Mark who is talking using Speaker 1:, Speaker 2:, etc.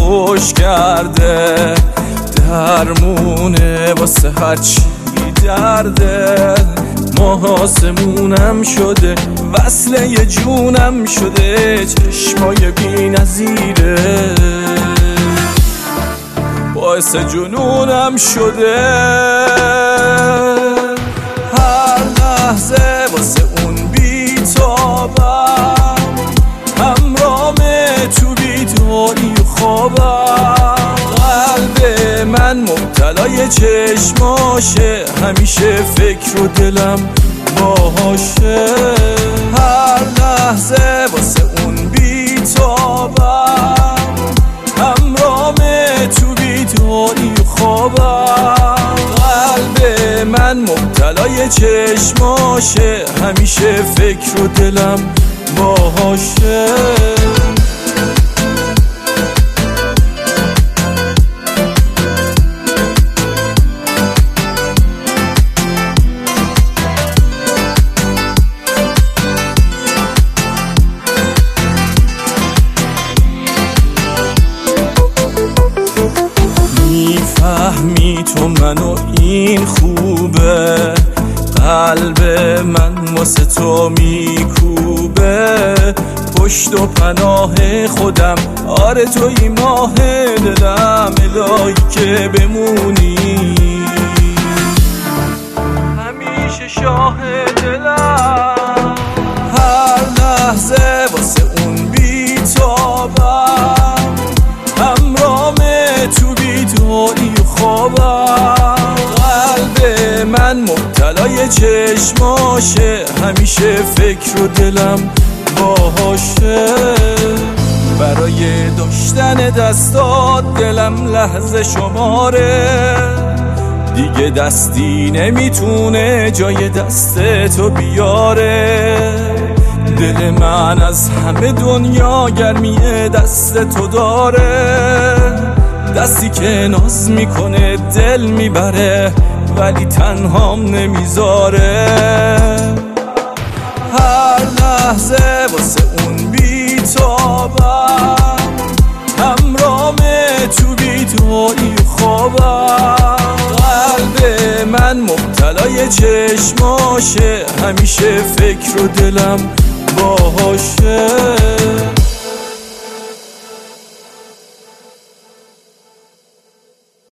Speaker 1: خوش کرده، درمونه واسه هرچی درده. محاسمونم شده، وصله یه جونم شده، چشمای بی نظیره باعث جنونم شده. هر لحظه واسه اون بی‌تابم، همرامه تو بیداری و خوابم. قلب من مبتلای چشماشه، همیشه فکر و دلم باهاشه. هر لحظه واسه اون بی‌تابم، همرامه تو بیداری و خوابم. قلب من مبتلای چشماشه، همیشه فکر و دلم باهاشه. میفهمی تو منو این خوبه، قلب من واسه تو میکوبه. پشت و پناه خودم، آره توی ماه دلم، الهی که بمونی همیشه شاه دلم. هر لحظه واسه اون بی‌تابم، همرامه تو بیداری و خوابم. قلب من مبتلای چشماشه، همیشه فکر و دلم باهاشه. برای داشتن دستات دلم لحظه شماره، دیگه دستی نمیتونه جای دست تو بیاره. دل من از همه دنیا گرمی دست تو داره، دستی که ناز میکنه دل میبره ولی تنهام نمیذاره. هر لحظه واسه اون بی‌تابم، همرامه تو بیداری خوابم. قلب من مبتلای چشماشه، همیشه فکر و دلم باهاشه.